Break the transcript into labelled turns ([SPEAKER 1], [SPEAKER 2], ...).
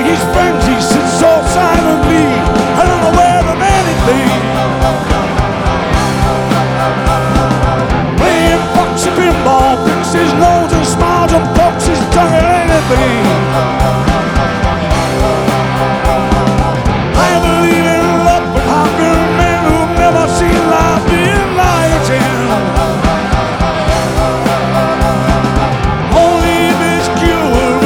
[SPEAKER 1] his friends, he sits all silently and unaware of anything. Playing foxy pinball, picks his nose and smiles and pokes his tongue at anything.